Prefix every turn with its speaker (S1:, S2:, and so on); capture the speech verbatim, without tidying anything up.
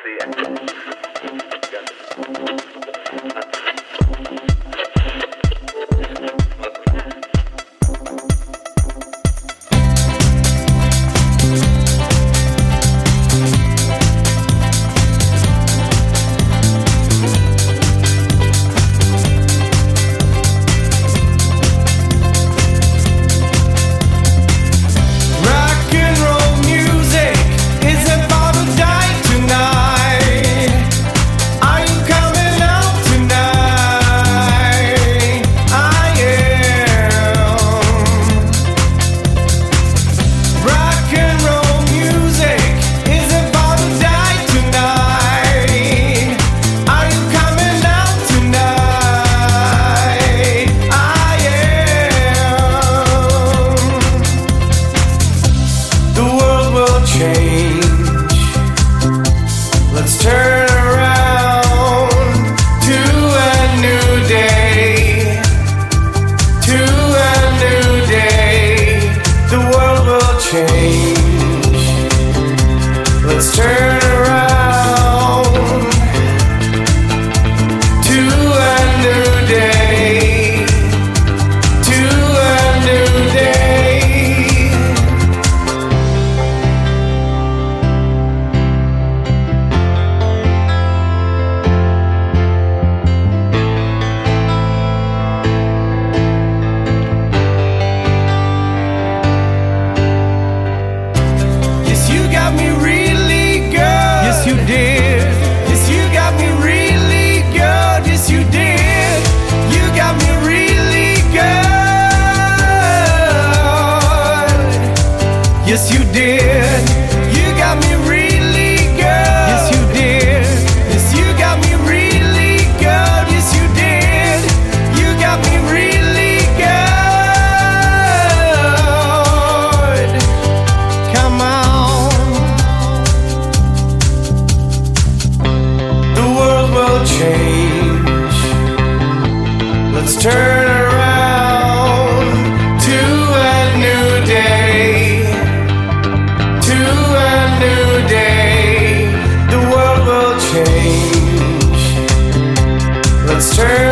S1: Yes, you did. You got me really good. Yes, you did. Yes, you got me really good. Yes, you did. You got me really good. Come on. The world will change. Let's turn around to a new day. Let's turn